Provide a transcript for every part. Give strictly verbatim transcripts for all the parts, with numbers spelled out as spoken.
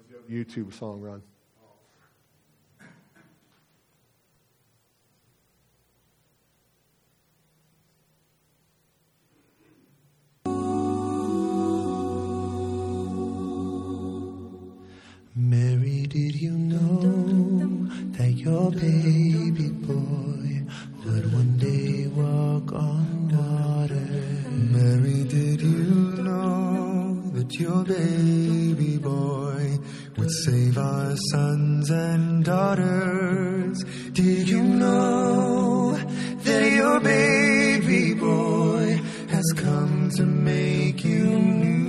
YouTube song, Ron. Mary, did you know that your baby boy would one day walk on water? Mary, did you know that your baby boy would save our sons and daughters? Did you know that your baby boy has come to make you new?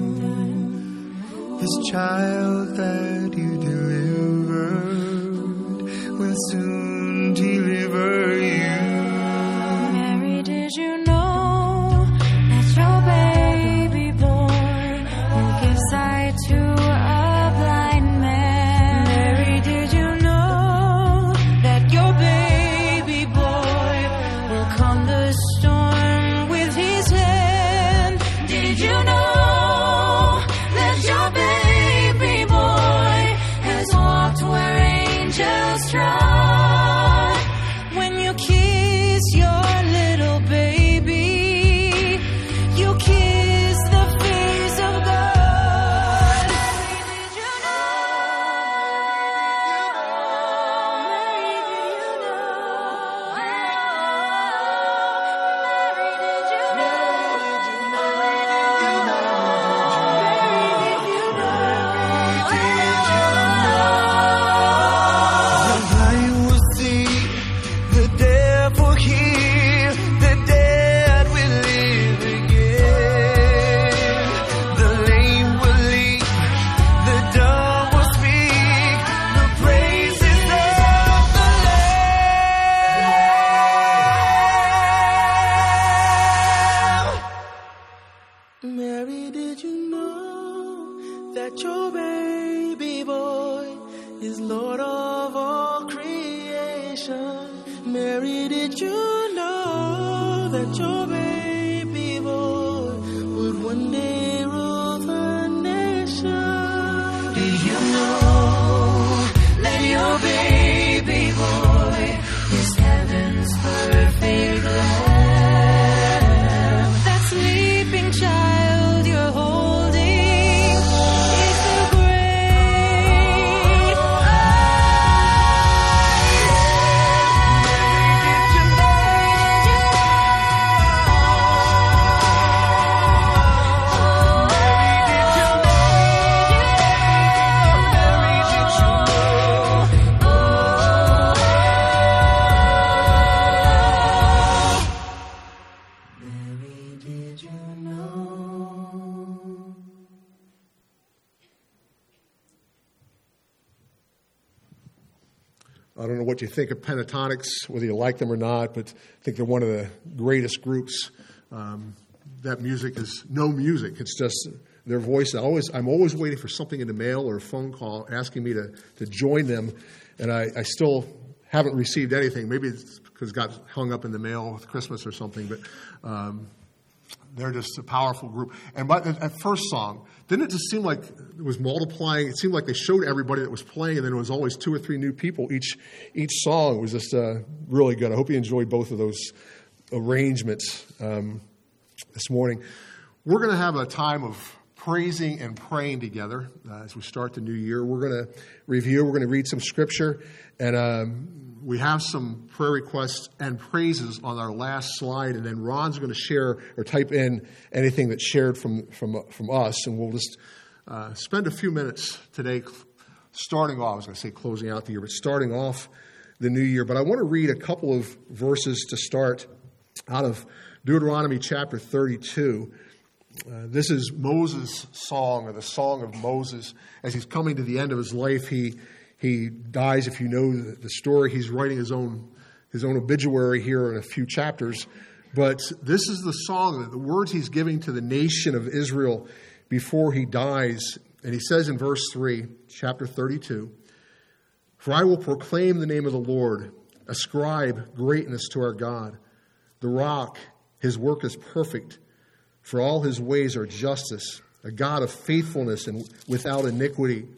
This child that you delivered will soon deliver you. Mary, did you know that your baby boy will give sight to a blind man? Mary, did you know that your baby boy will calm the storm with his hand? Did you know that your baby boy has walked where angels trod? When you kiss your little baby, you kiss the face of God. Mary, did you know? Mary, did you know? Mary, did you know? The blind will see, the deaf will hear, the dead will live again. The lame will leap, the dumb will speak, the praises of the Lamb. Mary, did you know that your baby boy is Lord of all creation? Mary, did you know that your baby boy would one day rule the nation? Did you know that your baby boy is heaven's perfect lamb? That sleeping child you're holding is the great I Mary, did you know? I don't know what you think of Pentatonics, whether you like them or not, but I think they're one of the greatest groups. Um, that music is no music. It's just their voice. I always, I'm always waiting for something in the mail or a phone call asking me to, to join them, and I, I still haven't received anything. Maybe it's because it got hung up in the mail with Christmas or something, but um, they're just a powerful group. And by that first song, didn't it just seem like it was multiplying? It seemed like they showed everybody that was playing, and then it was always two or three new people each each song. It was just uh, really good. I hope you enjoyed both of those arrangements um, this morning. We're going to have a time of praising and praying together uh, as we start the new year. We're going to review. We're going to read some scripture, and um, we have some prayer requests and praises on our last slide, and then Ron's going to share or type in anything that's shared from from from us, and we'll just uh, spend a few minutes today starting off. I was going to say closing out the year, but starting off the new year. But I want to read a couple of verses to start out of Deuteronomy chapter thirty-two. Uh, this is Moses' song, or the song of Moses. As he's coming to the end of his life, he he dies. If you know the, the story, he's writing his own his own obituary here in a few chapters. But this is the song, the words he's giving to the nation of Israel before he dies. And he says in verse three, chapter thirty-two, "For I will proclaim the name of the Lord, ascribe greatness to our God. The rock, his work is perfect, for all his ways are justice, a God of faithfulness and without iniquity.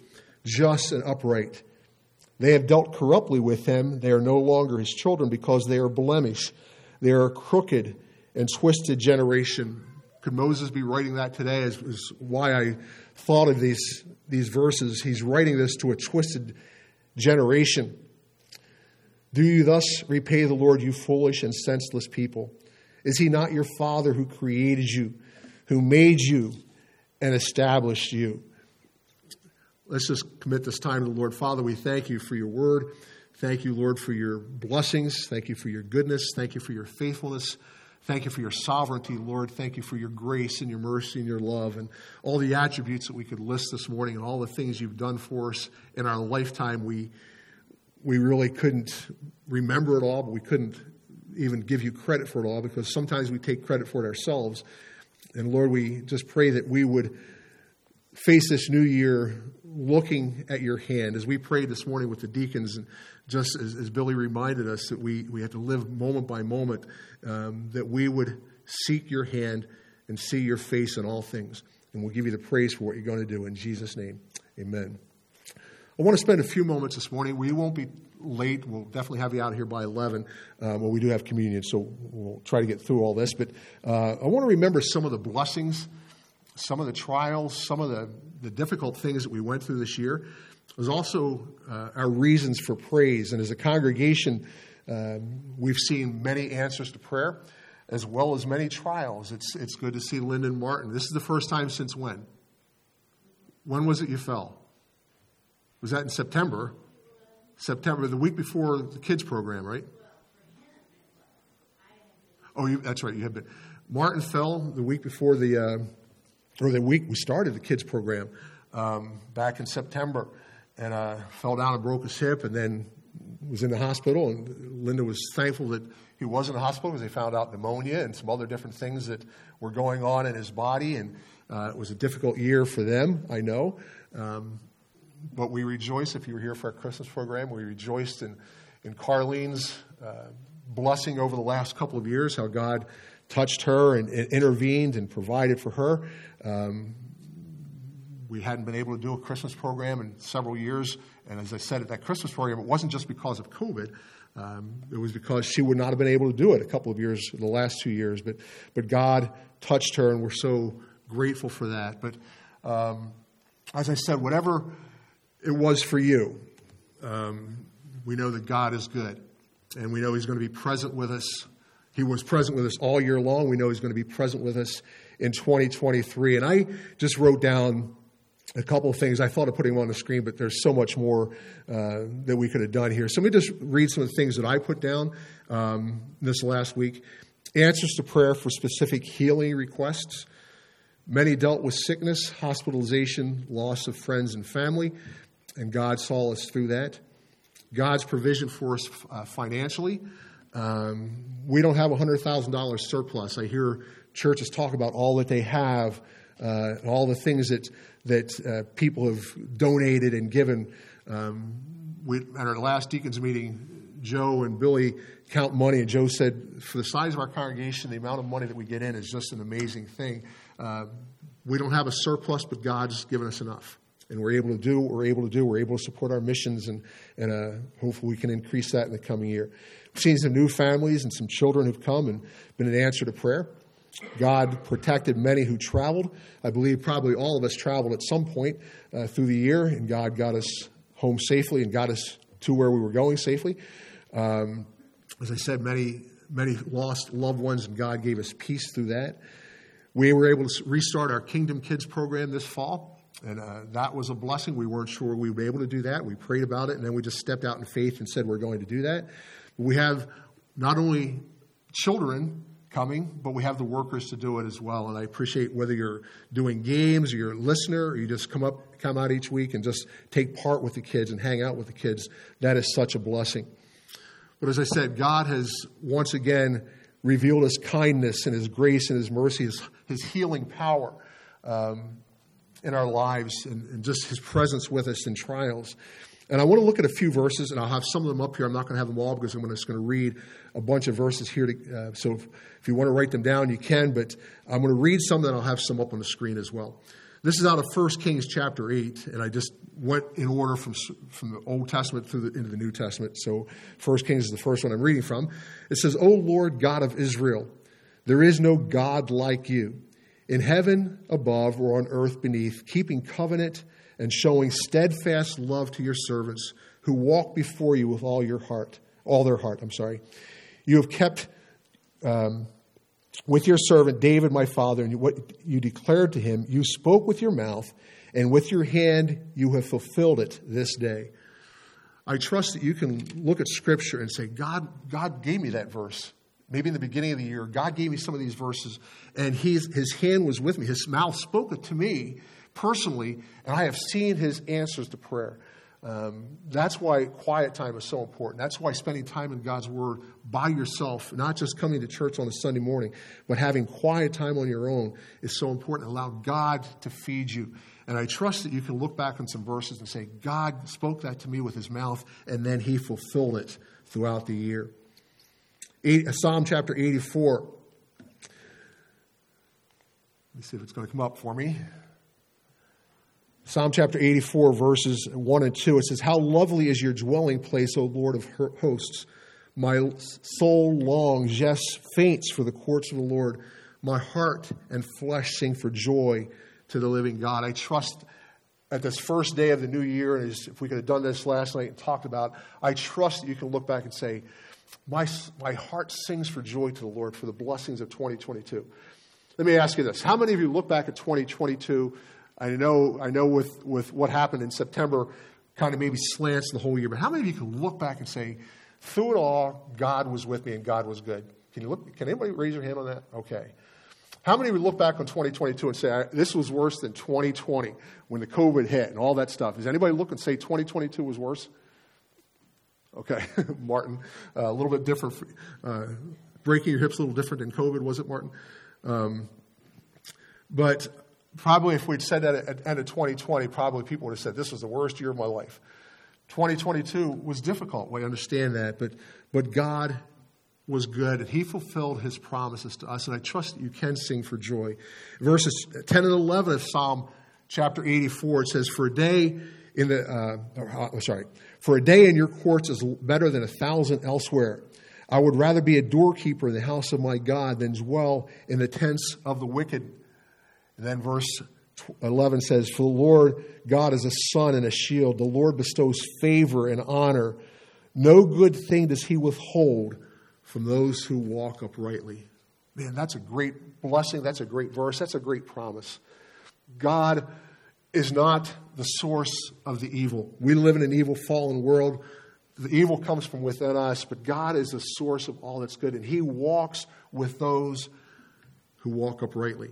just and upright. They have dealt corruptly with him. They are no longer his children because they are blemished. They are a crooked and twisted generation. Could Moses be writing that today? Is, is why I thought of these, these verses. He's writing this to a twisted generation. Do you thus repay the Lord, you foolish and senseless people? Is he not your Father who created you, who made you and established you? Let's just commit this time to the Lord. Father, we thank you for your word. Thank you, Lord, for your blessings. Thank you for your goodness. Thank you for your faithfulness. Thank you for your sovereignty, Lord. Thank you for your grace and your mercy and your love and all the attributes that we could list this morning and all the things you've done for us in our lifetime. We we really couldn't remember it all, but we couldn't even give you credit for it all because sometimes we take credit for it ourselves. And Lord, we just pray that we would face this new year looking at your hand. As we prayed this morning with the deacons, and just as, as Billy reminded us that we, we have to live moment by moment, um, that we would seek your hand and see your face in all things. And we'll give you the praise for what you're going to do. In Jesus' name, amen. I want to spend a few moments this morning. We won't be late. We'll definitely have you out of here by eleven. Um, well, we do have communion, so we'll try to get through all this. But uh, I want to remember some of the blessings, some of the trials, some of the, the difficult things that we went through this year. There's also uh, our reasons for praise. And as a congregation, uh, we've seen many answers to prayer, as well as many trials. It's it's good to see Lyndon Martin. This is the first time since when? When was it you fell? Was that in September? September, the week before the kids program, right? Oh, you, that's right. You have been. Martin fell the week before the, uh, or the week we started the kids program um, back in September, and uh, fell down and broke his hip, and then was in the hospital. And Linda was thankful that he was in the hospital because they found out pneumonia and some other different things that were going on in his body, and uh, it was a difficult year for them, I know. Um, But we rejoice, if you were here for our Christmas program, we rejoiced in, in Carlene's uh, blessing over the last couple of years, how God touched her and, and intervened and provided for her. Um, we hadn't been able to do a Christmas program in several years. And as I said, at that Christmas program, it wasn't just because of COVID. Um, it was because she would not have been able to do it a couple of years, the last two years. But, but God touched her, and we're so grateful for that. But um, as I said, whatever it was for you, Um, we know that God is good, and we know he's going to be present with us. He was present with us all year long. We know he's going to be present with us in twenty twenty-three. And I just wrote down a couple of things. I thought of putting them on the screen, but there's so much more uh, that we could have done here. So let me just read some of the things that I put down um, this last week. Answers to prayer for specific healing requests. Many dealt with sickness, hospitalization, loss of friends and family, and God saw us through that. God's provision for us uh, financially. Um, we don't have a one hundred thousand dollars surplus. I hear churches talk about all that they have, uh, and all the things that that uh, people have donated and given. Um, we, at our last deacons meeting, Joe and Billy count money, and Joe said, for the size of our congregation, the amount of money that we get in is just an amazing thing. Uh, we don't have a surplus, but God's given us enough. And we're able to do what we're able to do. We're able to support our missions, and, and uh, hopefully we can increase that in the coming year. We've seen some new families and some children who've come and been an answer to prayer. God protected many who traveled. I believe probably all of us traveled at some point uh, through the year, and God got us home safely and got us to where we were going safely. Um, as I said, many, many lost loved ones, and God gave us peace through that. We were able to restart our Kingdom Kids program this fall. And uh, that was a blessing. We weren't sure we would be able to do that. We prayed about it, and then we just stepped out in faith and said we're going to do that. We have not only children coming, but we have the workers to do it as well. And I appreciate whether you're doing games or you're a listener or you just come up, come out each week and just take part with the kids and hang out with the kids. That is such a blessing. But as I said, God has once again revealed his kindness and his grace and his mercy, his, his healing power. Um, in our lives, and, and just his presence with us in trials. And I want to look at a few verses, and I'll have some of them up here. I'm not going to have them all because I'm just going to read a bunch of verses here. To, uh, so if, if you want to write them down, you can, but I'm going to read some, then I'll have some up on the screen as well. This is out of First Kings chapter eight, and I just went in order from from the Old Testament through the, into the New Testament. So First Kings is the first one I'm reading from. It says, O Lord God of Israel, there is no God like you, in heaven above or on earth beneath, keeping covenant and showing steadfast love to your servants who walk before you with all your heart, all their heart, I'm sorry. You have kept um, with your servant David, my father, and what you declared to him, you spoke with your mouth, and with your hand you have fulfilled it this day. I trust that you can look at Scripture and say, God, God gave me that verse. Maybe in the beginning of the year, God gave me some of these verses, and he's, his hand was with me. His mouth spoke it to me personally, and I have seen his answers to prayer. Um, that's why quiet time is so important. That's why spending time in God's Word by yourself, not just coming to church on a Sunday morning, but having quiet time on your own is so important. Allow God to feed you. And I trust that you can look back on some verses and say, God spoke that to me with his mouth, and then he fulfilled it throughout the year. Psalm chapter eighty-four. Let me see if it's going to come up for me. Psalm chapter eighty-four, verses one and two. It says, How lovely is your dwelling place, O Lord of hosts. My soul longs, yes, faints for the courts of the Lord. My heart and flesh sing for joy to the living God. I trust at this first day of the new year, and as if we could have done this last night and talked about, I trust that you can look back and say, My, my heart sings for joy to the Lord for the blessings of twenty twenty-two. Let me ask you this. How many of you look back at twenty twenty-two? I know I know with, with what happened in September kind of maybe slants the whole year, but how many of you can look back and say, through it all, God was with me and God was good? Can you look? Can anybody raise your hand on that? Okay. How many would look back on twenty twenty-two and say, this was worse than twenty twenty when the COVID hit and all that stuff? Does anybody look and say twenty twenty-two was worse? Okay, Martin, uh, a little bit different. Uh, breaking your hips a little different than COVID, was it, Martin? Um, but probably if we'd said that at the end of twenty twenty, probably people would have said, this was the worst year of my life. twenty twenty-two was difficult. We understand that, but but God was good, and he fulfilled his promises to us, and I trust that you can sing for joy. Verses ten and eleven of Psalm chapter eighty-four, it says, For a day in the, uh, oh, sorry, for a day in your courts is better than a thousand elsewhere. I would rather be a doorkeeper in the house of my God than dwell in the tents of the wicked. And then verse eleven says, For the Lord God is a sun and a shield. The Lord bestows favor and honor. No good thing does he withhold from those who walk uprightly. Man, that's a great blessing. That's a great verse. That's a great promise. God is not the source of the evil. We live in an evil, fallen world. The evil comes from within us, but God is the source of all that's good, and he walks with those who walk uprightly.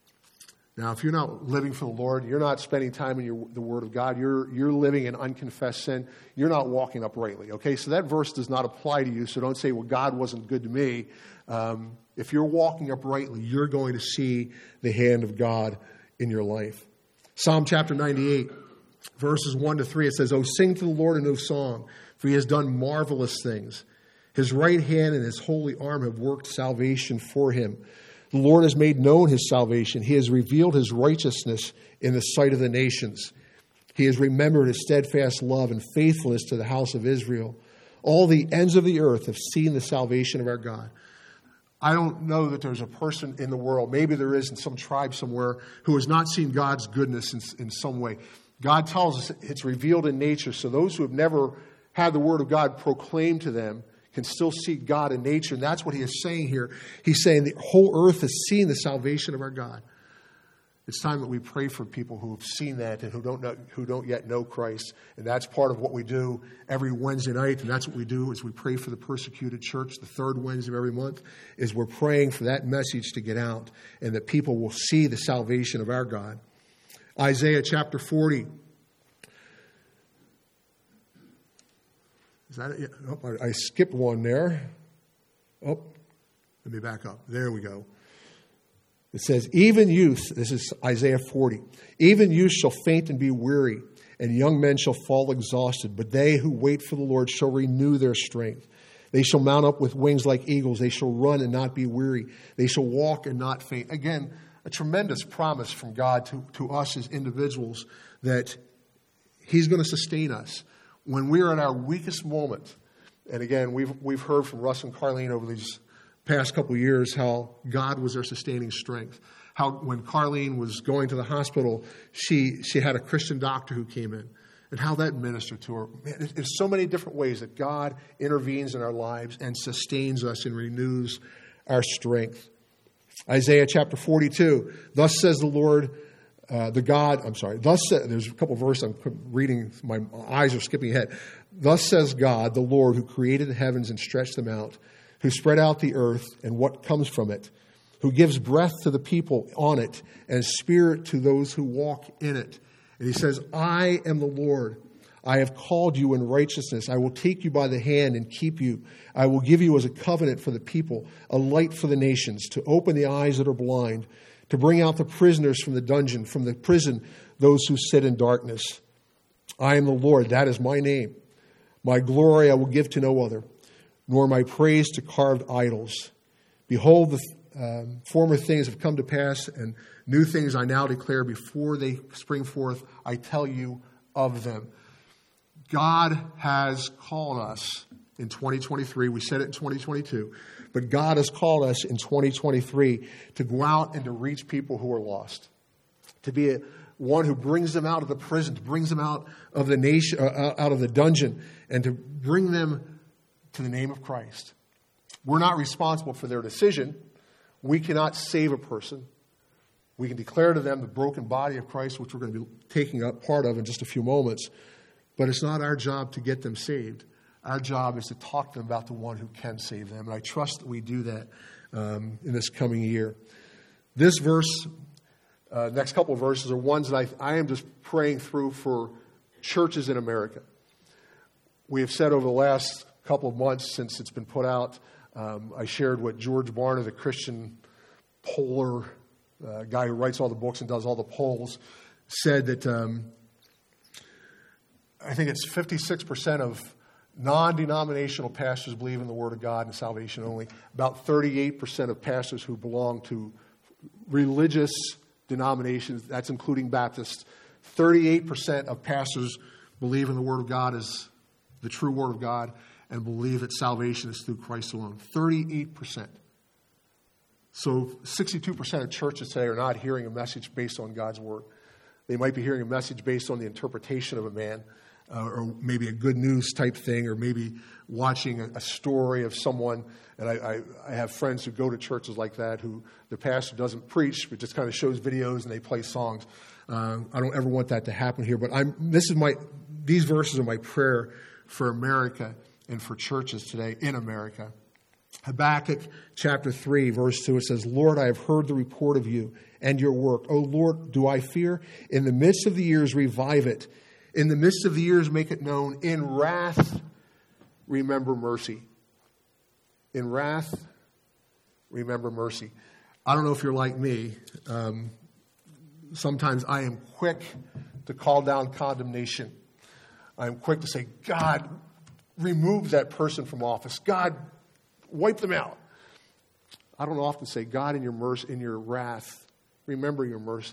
Now, if you're not living for the Lord, you're not spending time in your, the Word of God, you're, you're living in unconfessed sin, you're not walking uprightly, okay? So that verse does not apply to you, so don't say, well, God wasn't good to me. Um, if you're walking uprightly, you're going to see the hand of God in your life. Psalm chapter ninety-eight, verses one to three, it says, Oh, sing to the Lord a new song, for he has done marvelous things. His right hand and his holy arm have worked salvation for him. The Lord has made known his salvation. He has revealed his righteousness in the sight of the nations. He has remembered his steadfast love and faithfulness to the house of Israel. All the ends of the earth have seen the salvation of our God. I don't know that there's a person in the world, maybe there is in some tribe somewhere, who has not seen God's goodness in, in some way. God tells us it's revealed in nature, so those who have never had the word of God proclaimed to them can still see God in nature. And that's what he is saying here. He's saying the whole earth has seen the salvation of our God. It's time that we pray for people who have seen that and who don't know, who don't yet know Christ. And that's part of what we do every Wednesday night. And that's what we do is we pray for the persecuted church. The third Wednesday of every month is we're praying for that message to get out and that people will see the salvation of our God. Isaiah chapter forty. Is that it? Oh, I, I skipped one there. Oh, let me back up. There we go. It says, even youth, this is Isaiah forty, even youth shall faint and be weary, and young men shall fall exhausted. But they who wait for the Lord shall renew their strength. They shall mount up with wings like eagles. They shall run and not be weary. They shall walk and not faint. Again, a tremendous promise from God to, to us as individuals that He's going to sustain us. When we're at our weakest moment, and again, we've we've heard from Russ and Carlene over these past couple of years how God was their sustaining strength. How when Carlene was going to the hospital, she she had a Christian doctor who came in, and how that ministered to her. Man, there's so many different ways that God intervenes in our lives and sustains us and renews our strength. Isaiah chapter forty-two, thus says the Lord, uh, the God, I'm sorry, thus sa- there's a couple of verses I'm reading, my eyes are skipping ahead. Thus says God, the Lord, who created the heavens and stretched them out, who spread out the earth and what comes from it, who gives breath to the people on it and spirit to those who walk in it. And he says, I am the Lord. I have called you in righteousness. I will take you by the hand and keep you. I will give you as a covenant for the people, a light for the nations, to open the eyes that are blind, to bring out the prisoners from the dungeon, from the prison, those who sit in darkness. I am the Lord. That is my name. My glory I will give to no other, nor my praise to carved idols. Behold, the um, former things have come to pass, and new things I now declare before they spring forth. I tell you of them. God has called us in twenty twenty-three. We said it in twenty twenty-two. But God has called us in twenty twenty-three to go out and to reach people who are lost. To be a, one who brings them out of the prison, to brings them out of the nation, uh, out of the dungeon, and to bring them to the name of Christ. We're not responsible for their decision. We cannot save a person. We can declare to them the broken body of Christ, which we're going to be taking up part of in just a few moments. But it's not our job to get them saved. Our job is to talk to them about the one who can save them. And I trust that we do that um, in this coming year. This verse, uh, next couple of verses, are ones that I, I am just praying through for churches in America. We have said over the last couple of months since it's been put out, um, I shared what George Barna, the Christian poller uh, guy who writes all the books and does all the polls, said that um, I think it's fifty-six percent of non-denominational pastors believe in the Word of God and salvation only. About thirty-eight percent of pastors who belong to religious denominations, that's including Baptists, thirty-eight percent of pastors believe in the Word of God as the true Word of God and believe that salvation is through Christ alone. thirty-eight percent. So sixty-two percent of churches today are not hearing a message based on God's Word. They might be hearing a message based on the interpretation of a man, uh, or maybe a good news type thing, or maybe watching a, a story of someone. And I, I, I have friends who go to churches like that who the pastor doesn't preach, but just kind of shows videos and they play songs. Uh, I don't ever want that to happen here. But I'm. This is my. These verses are my prayer for America and for churches today in America. Habakkuk chapter three, verse two, it says, Lord, I have heard the report of you and your work. O Lord, do I fear? In the midst of the years, revive it. In the midst of the years, make it known. In wrath, remember mercy. In wrath, remember mercy. I don't know if you're like me. Um, sometimes I am quick to call down condemnation. I am quick to say, God, remove that person from office. God, wipe them out. I don't often say, God, in your mercy, in your wrath, remember your mercy.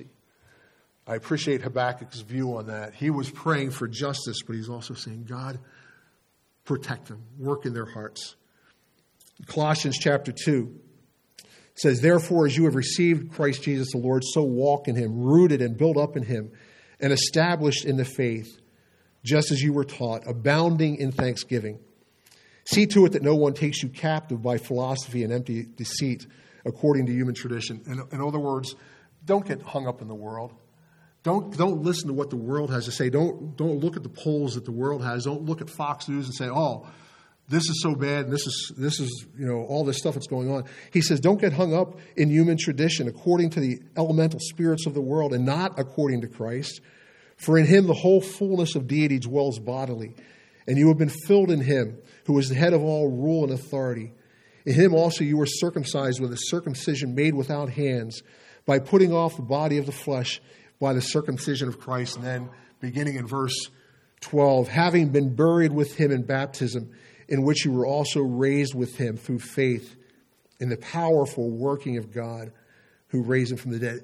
I appreciate Habakkuk's view on that. He was praying for justice, but he's also saying, God, protect them, work in their hearts. Colossians chapter two says, therefore, as you have received Christ Jesus the Lord, so walk in him, rooted and built up in him, and established in the faith, just as you were taught, abounding in thanksgiving. See to it that no one takes you captive by philosophy and empty deceit, according to human tradition. In, in other words, don't get hung up in the world. Don't don't listen to what the world has to say. Don't don't look at the polls that the world has. Don't look at Fox News and say, "Oh, this is so bad, and this is this is you know all this stuff that's going on." He says, "Don't get hung up in human tradition, according to the elemental spirits of the world, and not according to Christ. For in him the whole fullness of deity dwells bodily, and you have been filled in him, who is the head of all rule and authority. In him also you were circumcised with a circumcision made without hands, by putting off the body of the flesh by the circumcision of Christ." And then beginning in verse twelve, having been buried with him in baptism, in which you were also raised with him through faith in the powerful working of God who raised him from the dead.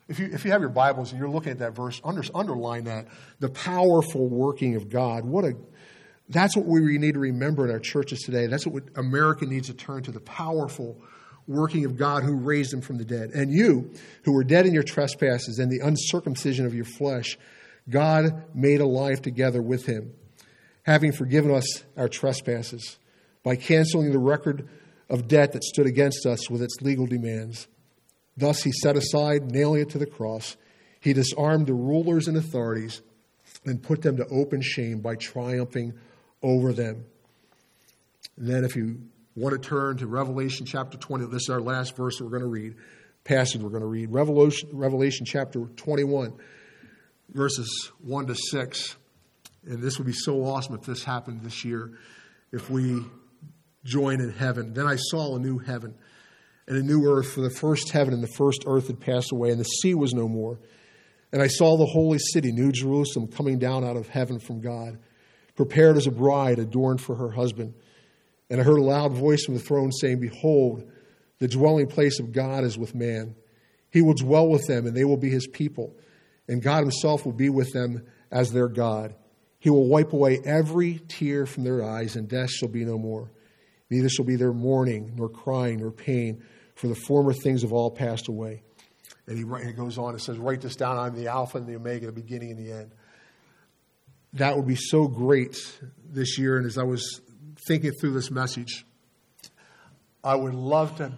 If you, if you have your Bibles and you're looking at that verse, under, underline that, the powerful working of God. What a, that's what we need to remember in our churches today. That's what America needs to turn to, the powerful working of God who raised him from the dead. And you, who were dead in your trespasses and the uncircumcision of your flesh, God made alive together with him, having forgiven us our trespasses by canceling the record of debt that stood against us with its legal demands. Thus he set aside, nailing it to the cross. He disarmed the rulers and authorities and put them to open shame by triumphing over them. And then if you want to turn to Revelation chapter twenty, this is our last verse that we're going to read, passage we're going to read. Revelation, Revelation chapter twenty-one, verses one to six. And this would be so awesome if this happened this year, if we join in heaven. Then I saw a new heaven and a new earth, for the first heaven and the first earth had passed away, and the sea was no more. And I saw the holy city, New Jerusalem, coming down out of heaven from God, prepared as a bride adorned for her husband. And I heard a loud voice from the throne saying, Behold, the dwelling place of God is with man. He will dwell with them, and they will be his people. And God himself will be with them as their God. He will wipe away every tear from their eyes, and death shall be no more. Neither shall be there mourning, nor crying, nor pain, for the former things have all passed away. And he, he goes on and says, write this down, I'm the Alpha and the Omega, the beginning and the end. That would be so great this year. And as I was thinking through this message, I would love to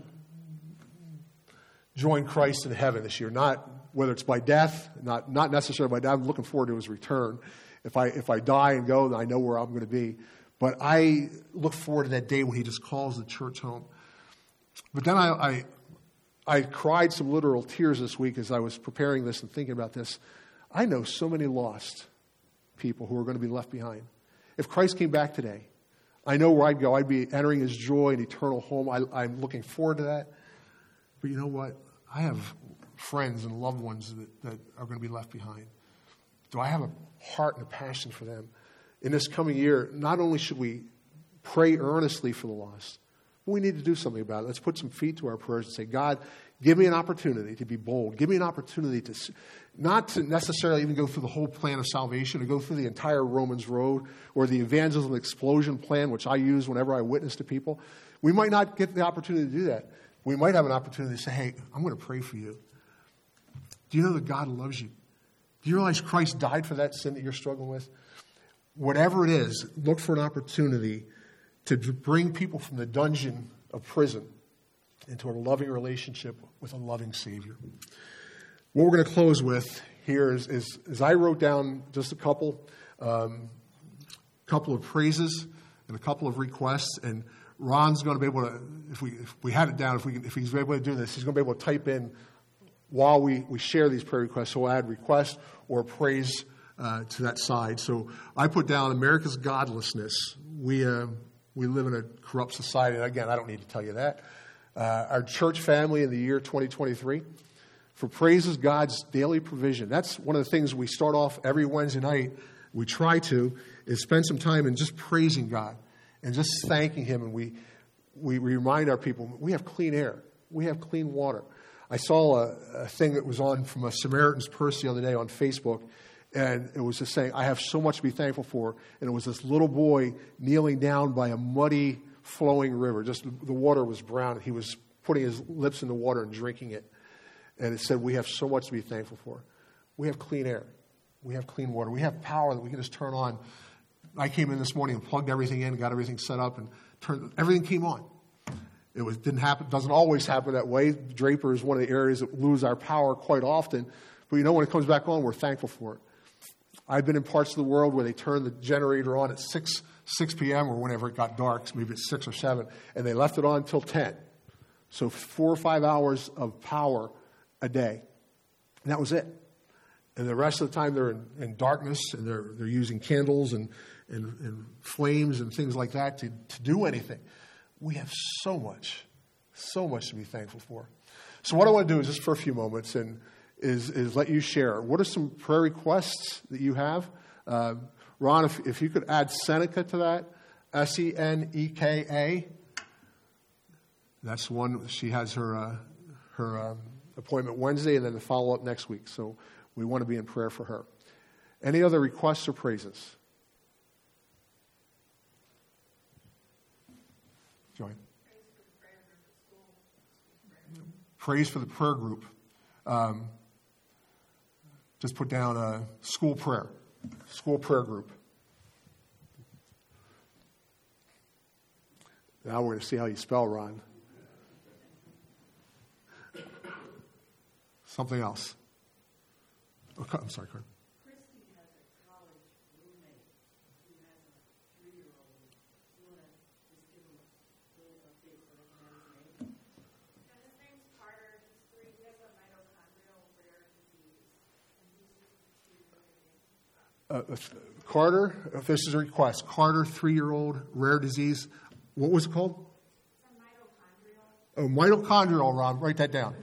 join Christ in heaven this year. Not whether it's by death, not, not necessarily by death. I'm looking forward to his return. If I, if I die and go, then I know where I'm going to be. But I look forward to that day when he just calls the church home. But then I, I, I cried some literal tears this week as I was preparing this and thinking about this. I know so many lost people who are going to be left behind. If Christ came back today, I know where I'd go. I'd be entering his joy and eternal home. I, I'm looking forward to that. But you know what? I have friends and loved ones that, that are going to be left behind. Do I have a heart and a passion for them? In this coming year, not only should we pray earnestly for the lost, but we need to do something about it. Let's put some feet to our prayers and say, God, give me an opportunity to be bold. Give me an opportunity to, not to necessarily even go through the whole plan of salvation, or go through the entire Romans road, or the evangelism explosion plan, which I use whenever I witness to people. We might not get the opportunity to do that. We might have an opportunity to say, hey, I'm going to pray for you. Do you know that God loves you? Do you realize Christ died for that sin that you're struggling with? Whatever it is, look for an opportunity to bring people from the dungeon of prison into a loving relationship with a loving Savior. What we're going to close with here is, is, is I wrote down just a couple, um, couple of praises and a couple of requests, and Ron's going to be able to, if we if we had it down, if we if he's able to do this, he's going to be able to type in while we, we share these prayer requests. So we'll add request or praise uh, to that side. So I put down America's godlessness. We uh, we live in a corrupt society. And again, I don't need to tell you that. Uh, our church family in the year twenty twenty-three. For praises God's daily provision. That's one of the things we start off every Wednesday night. We try to is spend some time in just praising God and just thanking him. And we, we remind our people, we have clean air. We have clean water. I saw a, a thing that was on from a Samaritan's Purse the other day on Facebook, and it was just saying, I have so much to be thankful for. And it was this little boy kneeling down by a muddy, flowing river. Just the water was brown. He was putting his lips in the water and drinking it. And it said, we have so much to be thankful for. We have clean air. We have clean water. We have power that we can just turn on. I came in this morning and plugged everything in, got everything set up, and turned everything came on. It was didn't happen. Doesn't always happen that way. Draper is one of the areas that lose our power quite often. But you know, when it comes back on, we're thankful for it. I've been in parts of the world where they turn the generator on at six p.m. or whenever it got dark, maybe it's six or seven, and they left it on until ten. So four or five hours of power a day. And that was it. And the rest of the time they're in, in darkness, and they're they're using candles and, and, and flames and things like that to, to do anything. We have so much, so much to be thankful for. So what I want to do is just for a few moments and is is let you share. What are some prayer requests that you have? Uh, Ron, if, if you could add Seneca to that, S E N E K A. That's one. She has her uh, her. Um, appointment Wednesday and then the follow-up next week. So we want to be in prayer for her. Any other requests or praises? Joy. Praise for the prayer group. Um, just put down a school prayer, school prayer group. Now we're going to see how you spell Ron. Something else. Oh, I'm sorry, Karen. Christy has a college roommate who has a three-year-old. You want to just give him a little update so they can have his name? Yeah, his name's Carter. He's three. He has a mitochondrial rare disease, and he's Uh, Carter, if this is a request, Carter, three-year-old, rare disease. What was it called? It's a mitochondrial. Oh, mitochondrial, Rob. Write that down.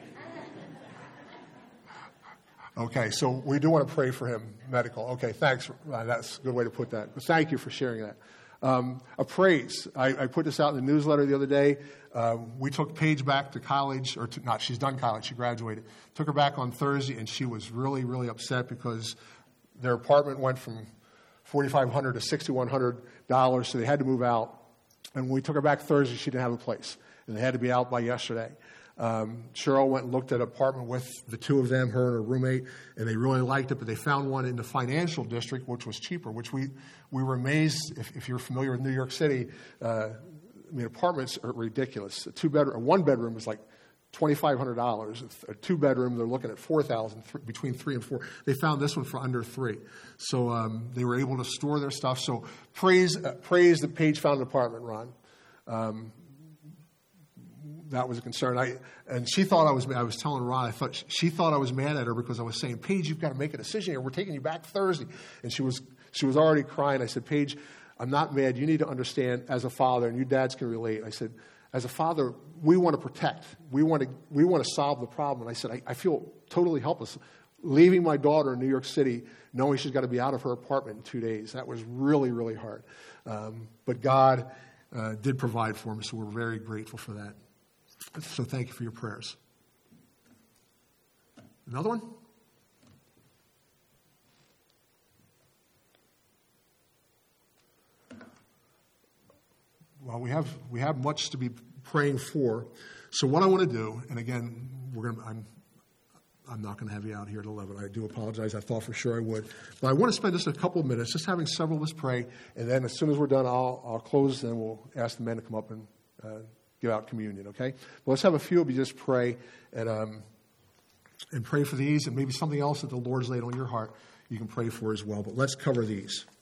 Okay, so we do want to pray for him, medical. Okay, thanks. Ron. That's a good way to put that. But thank you for sharing that. Um, a praise. I, I put this out in the newsletter the other day. Uh, we took Paige back to college, or to, not, she's done college. She graduated. Took her back on Thursday, and she was really, really upset because their apartment went from forty-five hundred dollars to sixty-one hundred dollars, so they had to move out. And when we took her back Thursday, she didn't have a place, and they had to be out by yesterday. Um, Cheryl went and looked at an apartment with the two of them, her and her roommate, and they really liked it, but they found one in the financial district, which was cheaper, which we, we were amazed. If, if you're familiar with New York City, uh, I mean, apartments are ridiculous. A two-bedroom, a one-bedroom is like twenty-five hundred dollars. A two-bedroom, they're looking at four thousand dollars, between three and four. They found this one for under three. So um, they were able to store their stuff. So praise uh, praise the Paige found an apartment, Ron. Um, that was a concern. I and she thought I was. I was telling Ron. I thought she thought I was mad at her because I was saying, Paige, you've got to make a decision here. We're taking you back Thursday, and she was she was already crying. I said, Paige, I'm not mad. You need to understand as a father, and you dads can relate. I said, as a father, we want to protect. We want to we want to solve the problem. And I said, I, I feel totally helpless leaving my daughter in New York City, knowing she's got to be out of her apartment in two days. That was really, really hard. Um, but God uh, did provide for me, so we're very grateful for that. So thank you for your prayers. Another one? Well, we have we have much to be praying for. So what I want to do, and again, we're going to, I'm I'm not going to have you out here at eleven. I do apologize. I thought for sure I would, but I want to spend just a couple of minutes just having several of us pray, and then as soon as we're done, I'll I'll close, and we'll ask the men to come up and uh, give out communion. Okay? Well, let's have a few of you just pray and um and pray for these, and maybe something else that the Lord's laid on your heart you can pray for as well. But let's cover these.